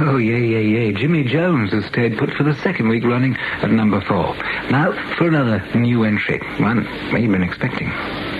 Oh, yeah. Jimmy Jones has stayed put for the second week running at number 4. Now, for another new entry. One we've been expecting.